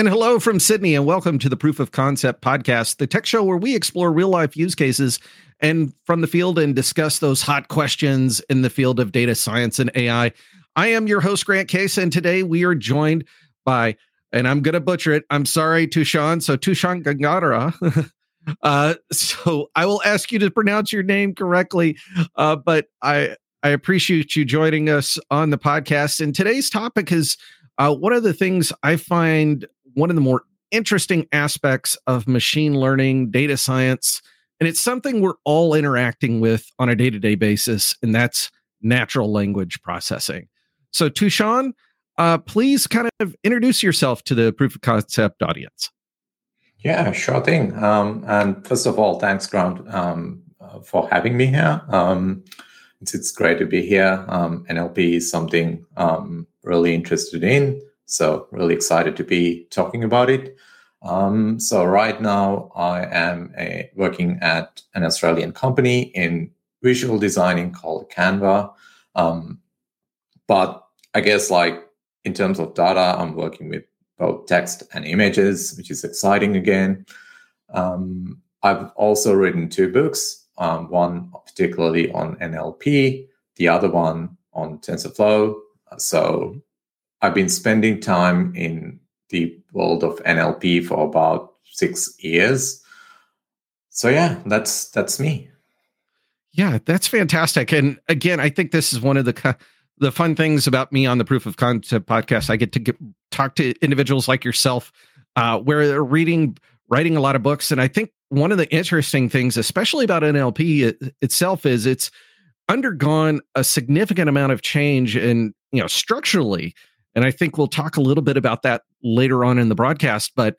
And hello from Sydney, and welcome to the Proof of Concept podcast, the tech show where we explore real life use cases and from the field and discuss those hot questions in the field of data science and AI. I am your host, Grant Case, and today we are joined by, and I'm going to butcher it, I'm sorry, Tushan. So Tushan Gangara. So I will ask you to pronounce your name correctly, but I appreciate you joining us on the podcast. And today's topic is one of the things I find one of the more interesting aspects of machine learning, data science, and it's something we're all interacting with on a day-to-day basis, and that's natural language processing. So Tushan, please kind of introduce yourself to the Proof of Concept audience. Yeah, sure thing. And first of all, thanks, Grant, for having me here. It's great to be here. NLP is something I'm really interested in, so really excited to be talking about it. So right now I am working at an Australian company in visual designing called Canva. But I guess like in terms of data, I'm working with both text and images, which is exciting again. I've also written 2 books, one particularly on NLP, the other one on TensorFlow. So I've been spending time in the world of NLP for about 6 years. So yeah, that's me. Yeah, that's fantastic. And again, I think this is one of the fun things about me on the Proof of Concept podcast. I get to talk to individuals like yourself, where they're writing a lot of books. And I think one of the interesting things, especially about NLP itself, is it's undergone a significant amount of change and, structurally. And I think we'll talk a little bit about that later on in the broadcast, but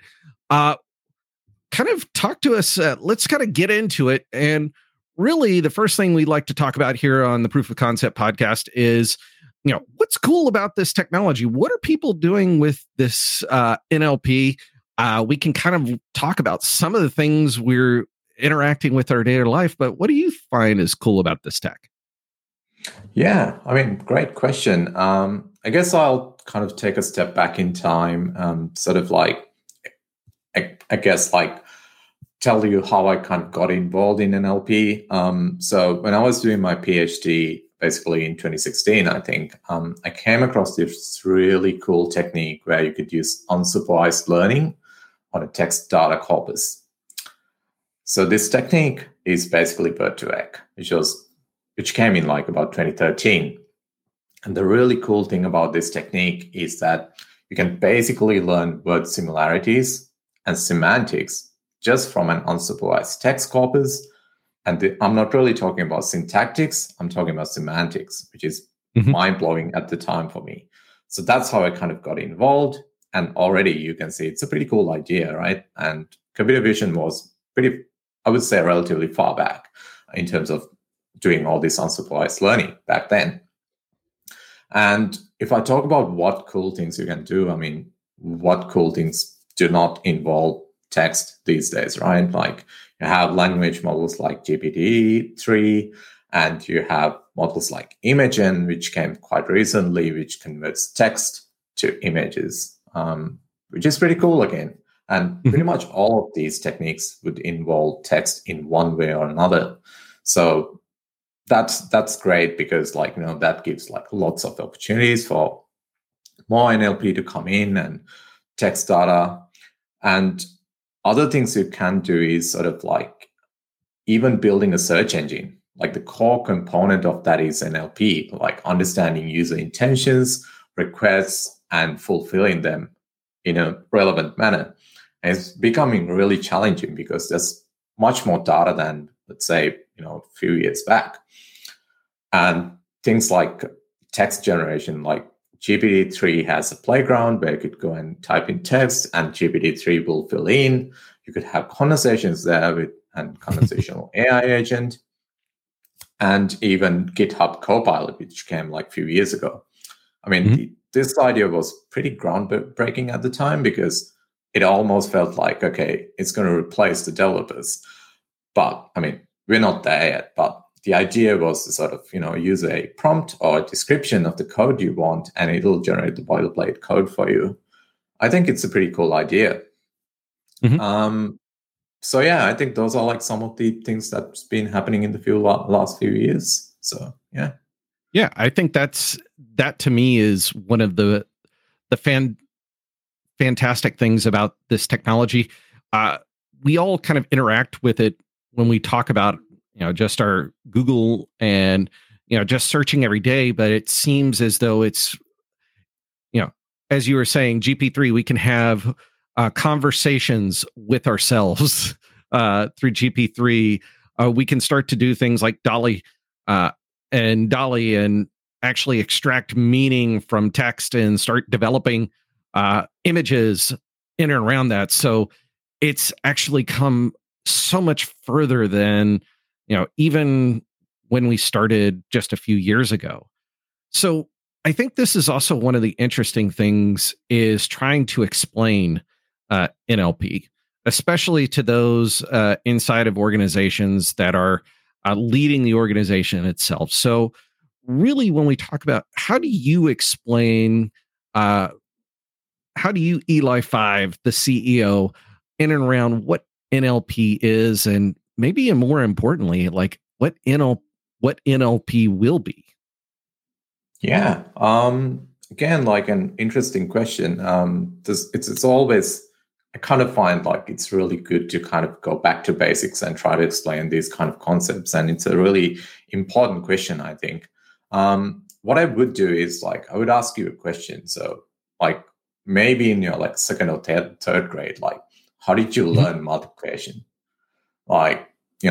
kind of talk to us. Let's kind of get into it. And really, the first thing we'd like to talk about here on the Proof of Concept podcast is, what's cool about this technology? What are people doing with this NLP? We can kind of talk about some of the things we're interacting with our daily life, but what do you find is cool about this tech? Yeah, I mean, great question. I guess I'll kind of take a step back in time, sort of like, I guess like tell you how I kind of got involved in NLP. So when I was doing my PhD, basically in 2016, I think, I came across this really cool technique where you could use unsupervised learning on a text data corpus. So this technique is basically Word2Vec, which came in like about 2013. And the really cool thing about this technique is that you can basically learn word similarities and semantics just from an unsupervised text corpus. And I'm not really talking about syntactics, I'm talking about semantics, which is mind-blowing at the time for me. So that's how I kind of got involved. And already you can see it's a pretty cool idea, right? And computer vision was pretty, I would say, relatively far back in terms of doing all this unsupervised learning back then. And if I talk about what cool things you can do, I mean, what cool things do not involve text these days, right? Like you have language models like GPT-3, and you have models like Imagen, which came quite recently, which converts text to images, which is pretty cool again. And pretty much all of these techniques would involve text in one way or another. So that's great because that gives like lots of opportunities for more NLP to come in and text data. And other things you can do is sort of like even building a search engine. Like the core component of that is NLP, like understanding user intentions, requests, and fulfilling them in a relevant manner. And it's becoming really challenging because there's much more data than, let's say, a few years back. And things like text generation, like GPT-3 has a playground where you could go and type in text and GPT-3 will fill in. You could have conversations there with a conversational AI agent, and even GitHub Copilot, which came like a few years ago. I mean, this idea was pretty groundbreaking at the time because it almost felt like, okay, it's going to replace the developers. But I mean, we're not there yet, but the idea was to sort of, use a prompt or a description of the code you want, and it'll generate the boilerplate code for you. I think it's a pretty cool idea. Mhm. So yeah, I think those are like some of the things that's been happening in the field last few years. So yeah. Yeah, I think that to me is one of the fantastic things about this technology. Uh, we all kind of interact with it when we talk about, just our Google and, just searching every day. But it seems as though it's, you know, as you were saying, GP3, we can have conversations with ourselves through GP3. We can start to do things like uh, Dolly and actually extract meaning from text and start developing images in and around that. So it's actually come so much further than, even when we started just a few years ago. So I think this is also one of the interesting things is trying to explain NLP, especially to those inside of organizations that are leading the organization itself. So really, when we talk about how do you explain, how do you, Eli Five, the CEO, in and around what NLP is, and maybe more importantly, like what NLP will be? Yeah. Again, like an interesting question. It's always, I kind of find like it's really good to kind of go back to basics and try to explain these kind of concepts. And it's a really important question, I think. What I would do is like I would ask you a question. So like maybe in your like second or third grade, like how did you learn multiplication? Like,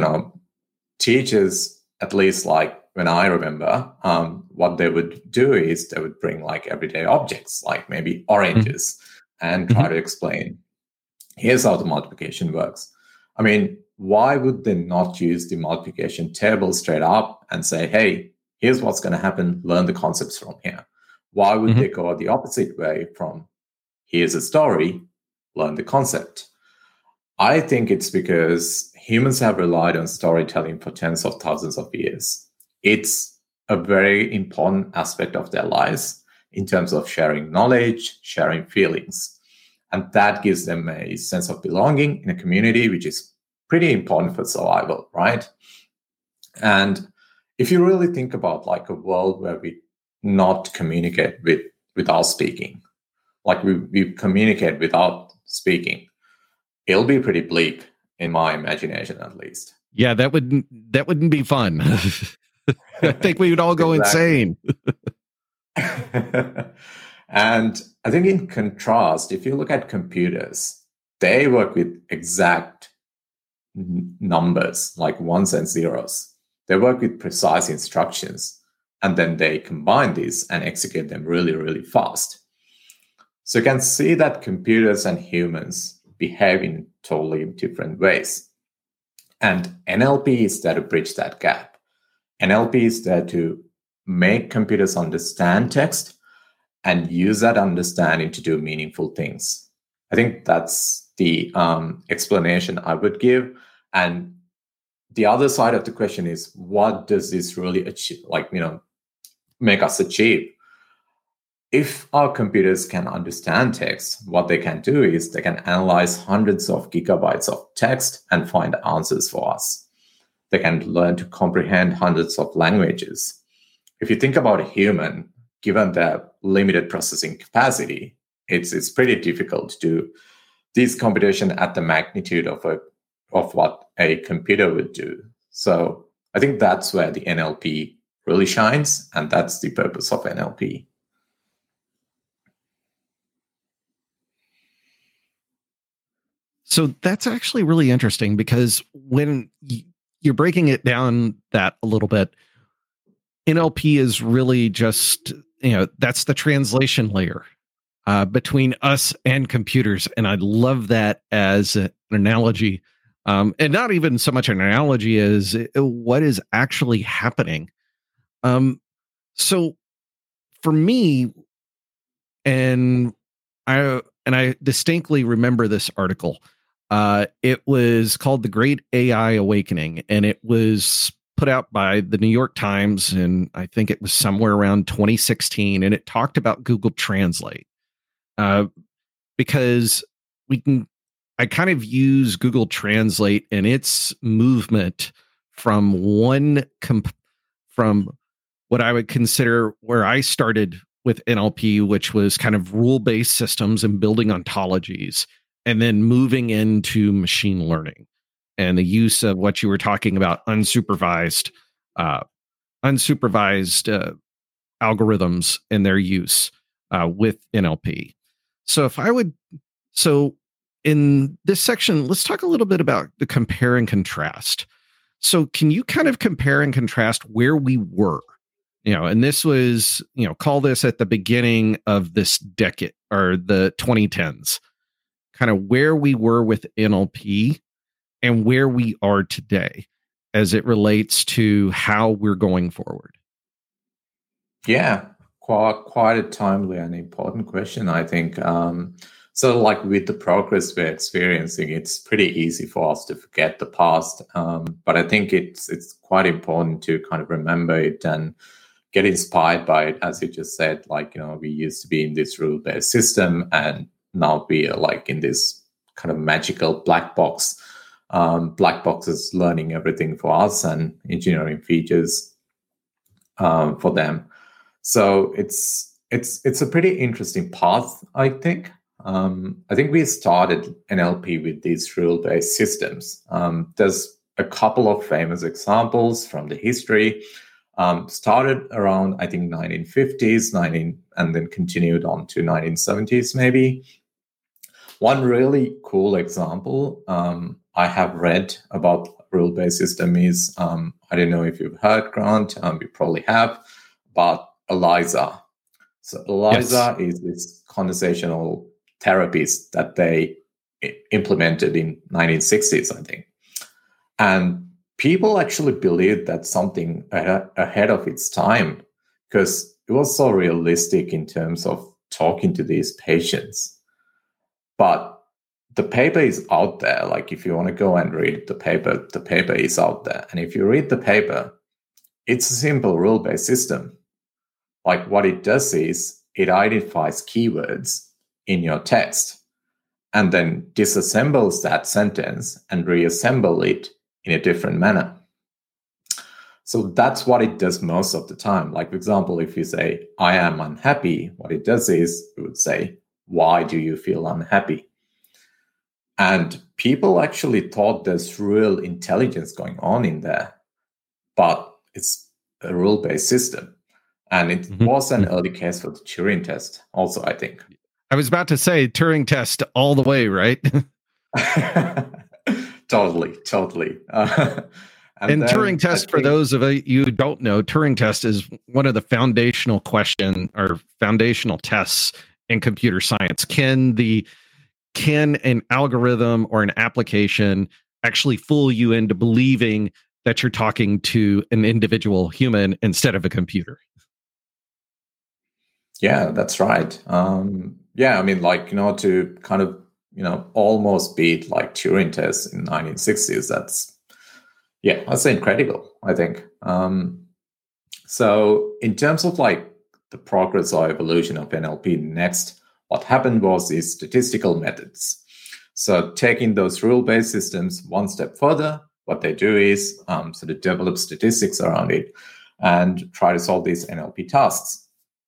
teachers, at least like when I remember, what they would do is they would bring like everyday objects, like maybe oranges, and try to explain, here's how the multiplication works. I mean, why would they not use the multiplication table straight up and say, hey, here's what's going to happen, learn the concepts from here? Why would they go the opposite way from, here's a story, learn the concept? I think it's because humans have relied on storytelling for tens of thousands of years. It's a very important aspect of their lives in terms of sharing knowledge, sharing feelings. And that gives them a sense of belonging in a community, which is pretty important for survival, right? And if you really think about like a world where we not communicate without speaking, like we communicate without speaking, it'll be pretty bleak in my imagination, at least. Yeah, that wouldn't be fun. I think we would all go insane. And I think in contrast, if you look at computers, they work with exact numbers, like ones and zeros. They work with precise instructions, and then they combine these and execute them really, really fast. So you can see that computers and humans behave in totally different ways. And NLP is there to bridge that gap. NLP is there to make computers understand text and use that understanding to do meaningful things. I think that's the explanation I would give. And the other side of the question is, what does this really achieve, make us achieve? If our computers can understand text, what they can do is they can analyze hundreds of gigabytes of text and find answers for us. They can learn to comprehend hundreds of languages. If you think about a human, given their limited processing capacity, it's pretty difficult to do these computation at the magnitude of what a computer would do. So I think that's where the NLP really shines, and that's the purpose of NLP. So that's actually really interesting because when you're breaking it down that a little bit, NLP is really just, that's the translation layer between us and computers. And I love that as an analogy. And not even so much an analogy as what is actually happening. So for me, and I distinctly remember this article. It was called The Great AI Awakening, and it was put out by the New York Times, and I think it was somewhere around 2016, and it talked about Google Translate. because I kind of use Google Translate and its movement from from what I would consider where I started with NLP, which was kind of rule-based systems and building ontologies, and then moving into machine learning and the use of what you were talking about, unsupervised algorithms and their use with NLP. So in this section, let's talk a little bit about the compare and contrast. So can you kind of compare and contrast where we were? And this was, call this at the beginning of this decade or the 2010s, kind of where we were with NLP and where we are today as it relates to how we're going forward. Yeah, quite a timely and important question, I think. So like with the progress we're experiencing, it's pretty easy for us to forget the past. But I think it's quite important to kind of remember it and get inspired by it. As you just said, like, we used to be in this rule-based system and now we are like in this kind of magical black box. Black box is learning everything for us and engineering features for them. So it's a pretty interesting path, I think. I think we started NLP with these rule-based systems. There's a couple of famous examples from the history. Started around, I think, 1950s, and then continued on to 1970s, maybe. One really cool example I have read about rule-based system is, I don't know if you've heard, Grant, you probably have, but ELIZA. So ELIZA is this conversational therapies that they implemented in 1960s, I think. And people actually believed that something ahead of its time because it was so realistic in terms of talking to these patients. But the paper is out there. Like if you want to go and read the paper is out there. And if you read the paper, it's a simple rule-based system. Like what it does is it identifies keywords in your text and then disassembles that sentence and reassemble it in a different manner. So that's what it does most of the time. Like, for example, if you say, I am unhappy, what it does is it would say, why do you feel unhappy? And people actually thought there's real intelligence going on in there, but it's a rule-based system. And it was an early case for the Turing test also, I think. I was about to say Turing test all the way, right? Totally. And Turing test, for those of you who don't know, Turing test is one of the foundational tests in computer science. Can an algorithm or an application actually fool you into believing that you're talking to an individual human instead of a computer? Yeah, that's right. I mean, like, to kind of, almost beat like Turing test in 1960s, that's incredible, I think. So in terms of like the progress or evolution of NLP, next, what happened was these statistical methods. So taking those rule-based systems one step further, what they do is sort of develop statistics around it and try to solve these NLP tasks.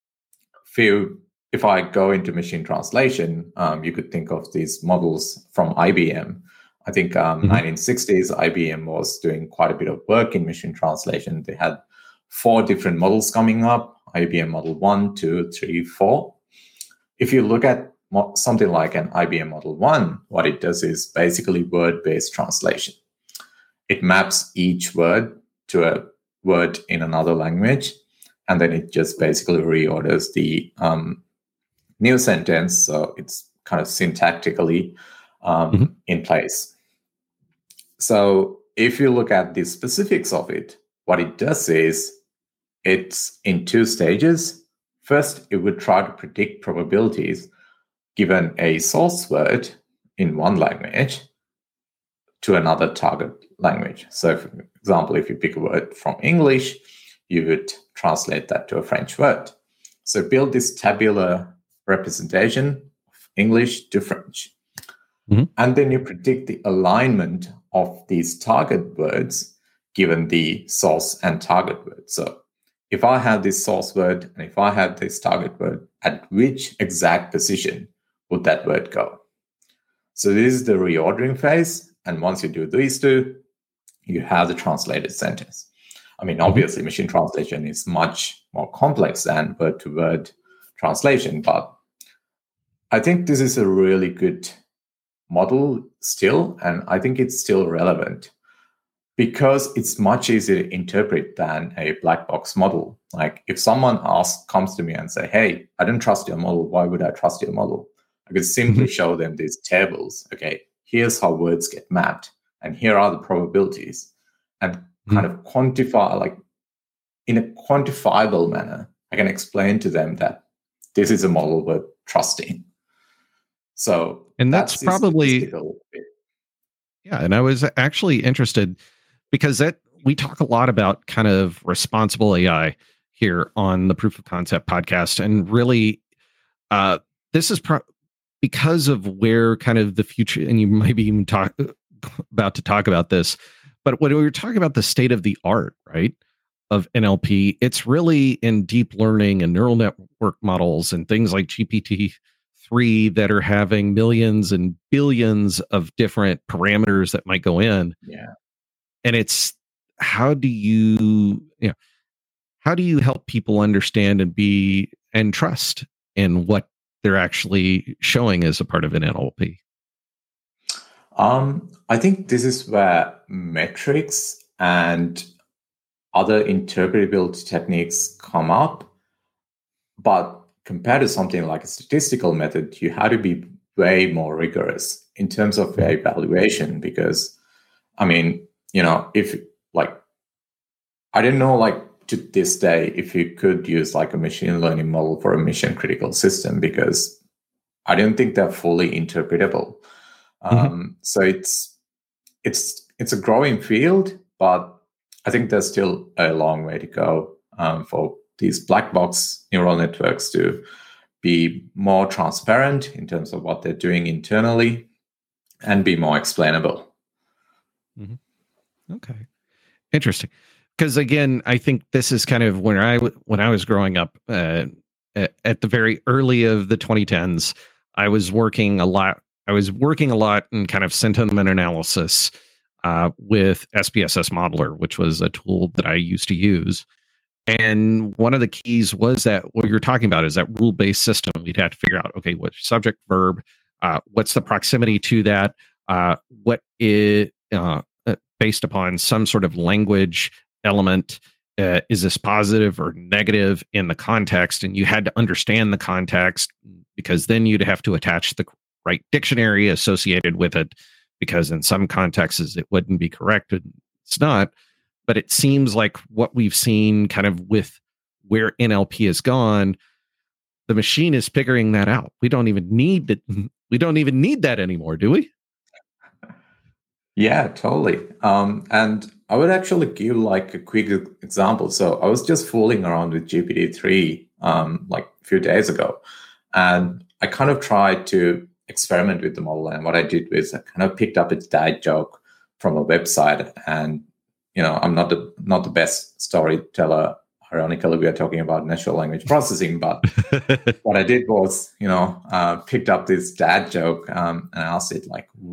If I go into machine translation, you could think of these models from IBM. I think 1960s, IBM was doing quite a bit of work in machine translation. They had 4 different models coming up, IBM Model 1, 2, 3, 4. If you look at something like an IBM Model 1, what it does is basically word-based translation. It maps each word to a word in another language, and then it just basically reorders the new sentence, so it's kind of syntactically in place. So if you look at the specifics of it, what it does is it's in 2 stages. First, it would try to predict probabilities given a source word in one language to another target language. So, for example, if you pick a word from English, you would translate that to a French word. So build this tabular representation English to French. And then you predict the alignment of these target words given the source and target word. So if I have this source word and if I have this target word, at which exact position would that word go? So this is the reordering phase. And once you do these two, you have the translated sentence. I mean, obviously, machine translation is much more complex than word-to-word translation, but I think this is a really good model still, and I think it's still relevant because it's much easier to interpret than a black box model. Like if someone comes to me and say, hey, I don't trust your model, why would I trust your model? I could simply show them these tables. Okay, here's how words get mapped, and here are the probabilities, and kind of quantify, like in a quantifiable manner, I can explain to them that this is a model worth trusting. So, and that's probably, yeah. And I was actually interested because we talk a lot about kind of responsible AI here on the Proof of Concept podcast, and really, this is because of where kind of the future, and you might be even about to talk about this, but when we were talking about the state of the art, right, of NLP, it's really in deep learning and neural network models and things like GPT-3 that are having millions and billions of different parameters that might go in. Yeah. And it's how do you help people understand and trust in what they're actually showing as a part of an NLP? I think this is where metrics and other interpretability techniques come up. But compared to something like a statistical method, you have to be way more rigorous in terms of evaluation. Because, I mean, if I don't know, to this day, if you could use like a machine learning model for a mission critical system, because I don't think they're fully interpretable. So it's a growing field, but I think there's still a long way to go for these black box neural networks to be more transparent in terms of what they're doing internally and be more explainable. Okay, interesting. Because again, I think this is kind of when I was growing up at the very early of the 2010s. I was working a lot in kind of sentiment analysis with SPSS Modeler, which was a tool that I used to use. And one of the keys was that what you're talking about is that rule-based system. We'd have to figure out, okay, what's subject, verb, what's the proximity to that, what is based upon some sort of language element. Is this positive or negative in the context? And you had to understand the context, because then you'd have to attach the right dictionary associated with it, because in some contexts it wouldn't be correct. It's not. But it seems like what we've seen kind of with where NLP has gone, the machine is figuring that out. We don't even need it. We don't even need that anymore, do we? Yeah, totally. And I would actually give like a quick example. So I was just fooling around with GPT-3 like a few days ago, and I kind of tried to experiment with the model. And what I did was I kind of picked up its dad joke from a website, and I'm not the best storyteller. Ironically, we are talking about natural language processing, but what I did was, picked up this dad joke and asked it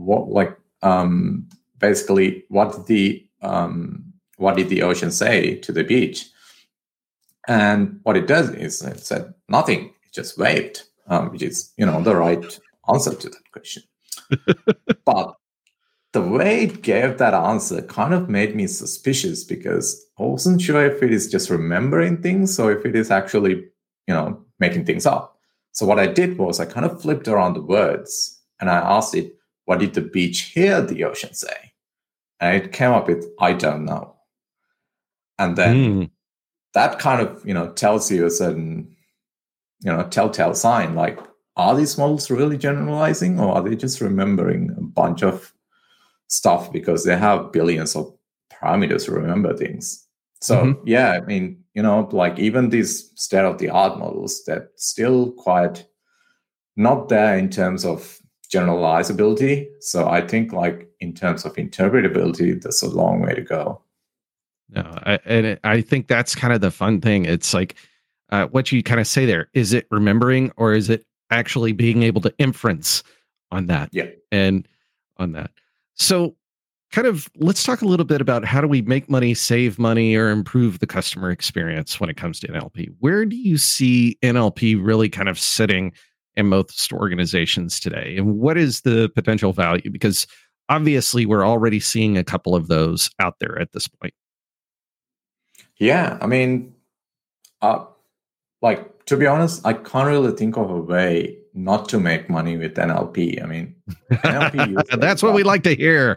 basically what did the ocean say to the beach? And what it does is it said nothing. It just waved, which is the right answer to that question. But the way it gave that answer kind of made me suspicious, because I wasn't sure if it is just remembering things or if it is actually, making things up. So what I did was I kind of flipped around the words and I asked it, what did the beach hear the ocean say? And it came up with, I don't know. And then that kind of, tells you a certain, telltale sign, like, are these models really generalizing, or are they just remembering a bunch of stuff because they have billions of parameters to remember things? So yeah, I mean, like even these state-of-the-art models, they're still quite not there in terms of generalizability. So I think like in terms of interpretability, there's a long way to go. No, I think that's kind of the fun thing. It's like what you kind of say there. Is it remembering, or is it actually being able to inference on that? Yeah. And on that. So kind of let's talk a little bit about how do we make money, save money, or improve the customer experience when it comes to NLP. Where do you see NLP really kind of sitting in most organizations today? And what is the potential value? Because obviously we're already seeing a couple of those out there at this point. Yeah, I mean, like, to be honest, I can't really think of a way not to make money with NLP. I mean, NLP that's what we like to hear.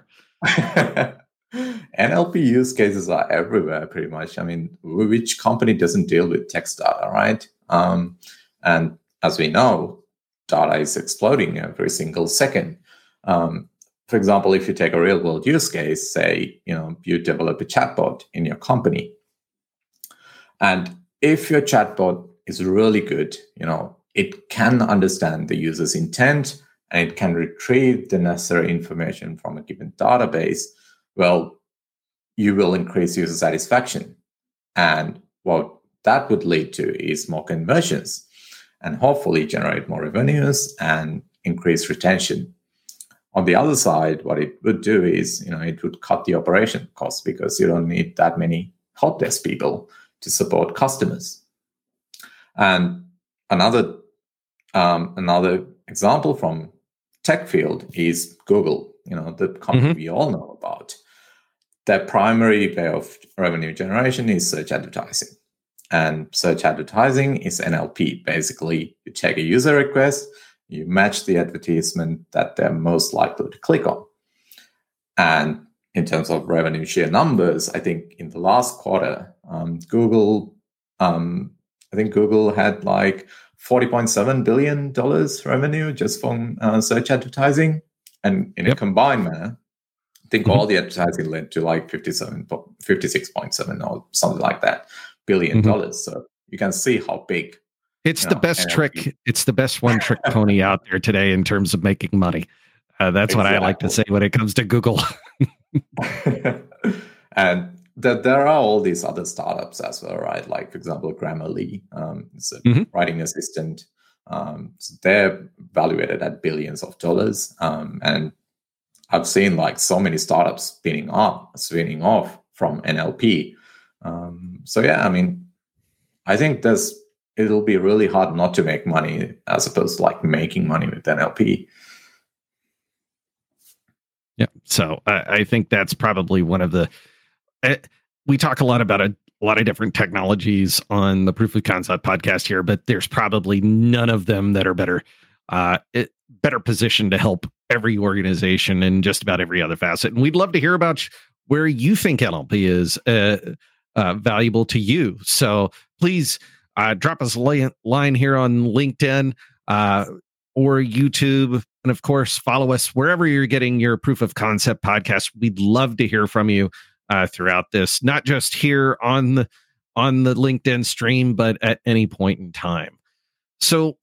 NLP use cases are everywhere, pretty much. I mean, which company doesn't deal with text data, right? And as we know, data is exploding every single second. For example, if you take a real world use case, say, you develop a chatbot in your company. And if your chatbot is really good, it can understand the user's intent and it can retrieve the necessary information from a given database, well, you will increase user satisfaction. And what that would lead to is more conversions and hopefully generate more revenues and increase retention. On the other side, what it would do is, it would cut the operation costs because you don't need that many help desk people to support customers. And another example from tech field is Google, the company we all know about. Their primary way of revenue generation is search advertising. And search advertising is NLP. Basically, you take a user request, you match the advertisement that they're most likely to click on. And in terms of revenue share numbers, I think in the last quarter, Google had like $40.7 billion revenue just from search advertising. And in a combined manner, I think all the advertising led to like 56.7 or something like that billion dollars. So you can see how big. It's the best NLP trick. It's the best one trick pony out there today in terms of making money. That's what I like to say when it comes to Google. And there are all these other startups as well, right? Like, for example, Grammarly, it's a writing assistant. So they're valuated at billions of dollars. And I've seen like so many startups spinning off from NLP. So yeah, I mean, I think it'll be really hard not to make money as opposed to like making money with NLP. Yeah. So I think that's probably one of the, we talk a lot about a lot of different technologies on the Proof of Concept podcast here, but there's probably none of them that are better positioned to help every organization in just about every other facet. And we'd love to hear about where you think NLP is valuable to you. So please drop us a line here on LinkedIn or YouTube. And of course, follow us wherever you're getting your Proof of Concept podcast. We'd love to hear from you throughout this, not just here on the LinkedIn stream, but at any point in time. So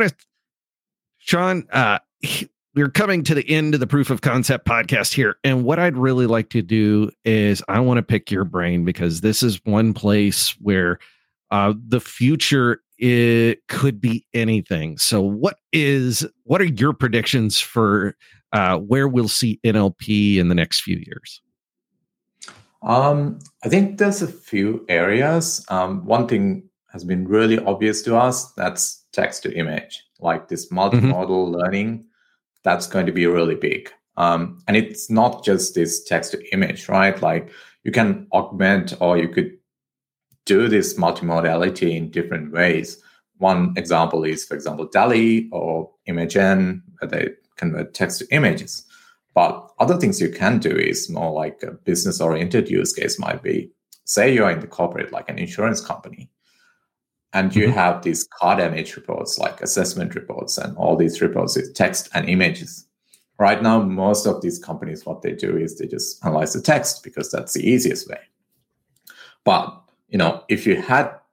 Sean, we're coming to the end of the Proof of Concept podcast here. And what I'd really like to do is I want to pick your brain, because this is one place where the future, it could be anything. So what are your predictions for where we'll see NLP in the next few years? I think there's a few areas. One thing has been really obvious to us, that's text to image, like this multimodal learning. That's going to be really big. And it's not just this text to image, right? Like you can augment, or you could do this multimodality in different ways. One example is, for example, DALL-E or ImageN, where they convert text to images. But other things you can do is more like a business-oriented use case might be, say you're in the corporate, like an insurance company, and you have these car damage reports, like assessment reports, and all these reports with text and images. Right now, most of these companies, what they do is they just analyze the text because that's the easiest way. But if you had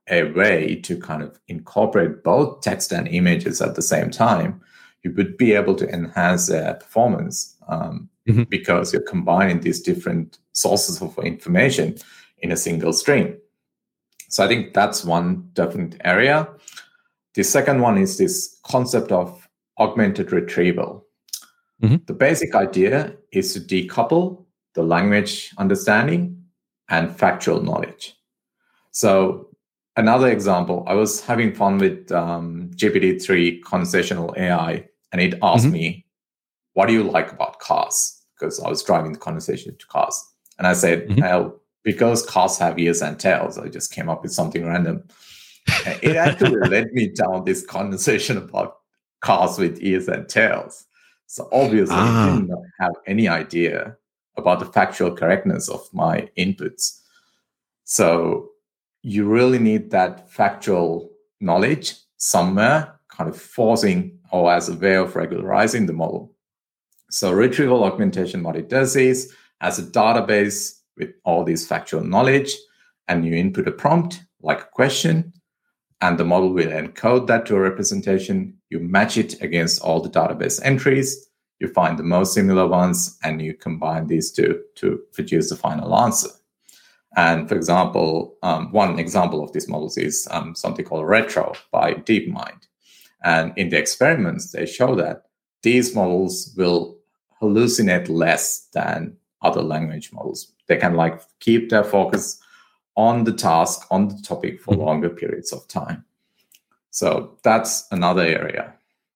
a way to kind of incorporate both text and images at the same time, you would be able to enhance their performance because you're combining these different sources of information in a single stream. So I think that's one definite area. The second one is this concept of augmented retrieval. The basic idea is to decouple the language understanding and factual knowledge. So another example, I was having fun with GPT-3 conversational AI, and it asked me, what do you like about cars? Because I was driving the conversation to cars. And I said, well, because cars have ears and tails, I just came up with something random. And it actually led me down this conversation about cars with ears and tails. So obviously, I did not have any idea about the factual correctness of my inputs. So you really need that factual knowledge somewhere, kind of forcing or as a way of regularizing the model. So retrieval augmentation, what it does is, as a database with all this factual knowledge, and you input a prompt like a question, and the model will encode that to a representation. You match it against all the database entries. You find the most similar ones, and you combine these two to produce the final answer. And for example, one example of these models is something called Retro by DeepMind. And in the experiments, they show that these models will hallucinate less than other language models. They can keep their focus on the task, on the topic for longer periods of time. So that's another area.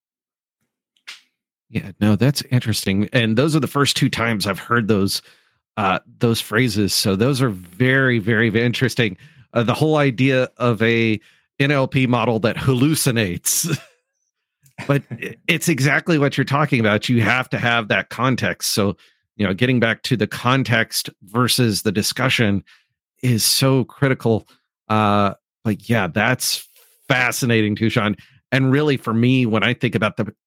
Yeah, no, that's interesting. And those are the first two times I've heard those phrases. So those are very, very interesting. The whole idea of a NLP model that hallucinates. But it's exactly what you're talking about. You have to have that context. So, getting back to the context versus the discussion is so critical. But yeah, that's fascinating, Tushan. And really, for me, when I think about the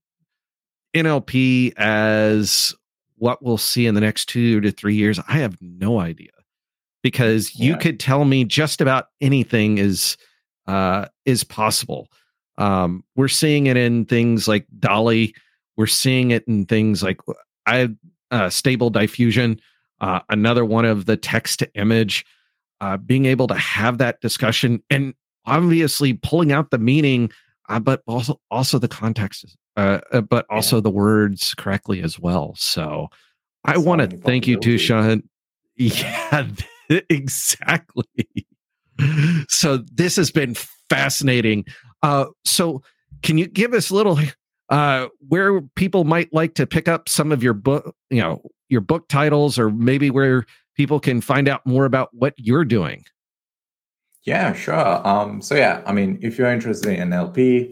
NLP as what we'll see in the next 2 to 3 years, I have no idea, because you could tell me just about anything is possible. We're seeing it in things like DALL-E. We're seeing it in things like Stable Diffusion, another one of the text to image, being able to have that discussion and obviously pulling out the meaning, but also the context, but also the words correctly as well. So I want to thank you, Tushan. Yeah, exactly. So this has been fascinating. So can you give us a little where people might like to pick up some of your book, your book titles, or maybe where people can find out more about what you're doing? Yeah, sure. So yeah, I mean, if you're interested in NLP,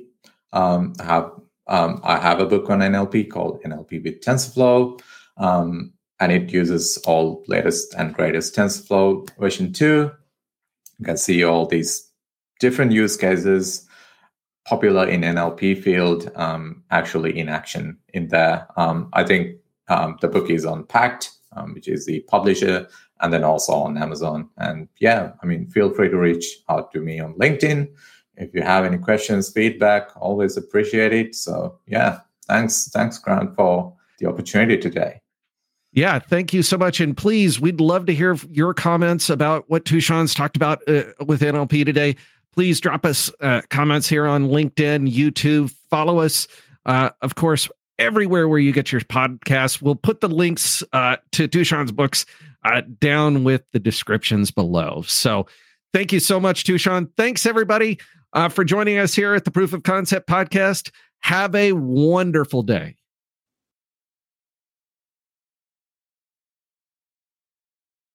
I have a book on NLP called NLP with TensorFlow, and it uses all latest and greatest TensorFlow version 2. You can see all these different use cases popular in NLP field actually in action in there. I think the book is on Pact, which is the publisher, and then also on Amazon. And yeah, I mean, feel free to reach out to me on LinkedIn. If you have any questions, feedback, always appreciate it. So yeah, thanks, Grant, for the opportunity today. Yeah, thank you so much. And please, we'd love to hear your comments about what Tushan's talked about with NLP today. Please drop us comments here on LinkedIn, YouTube. Follow us, of course, everywhere where you get your podcasts. We'll put the links to Tushan's books down with the descriptions below. So thank you so much, Tushan. Thanks, everybody, for joining us here at the Proof of Concept podcast. Have a wonderful day.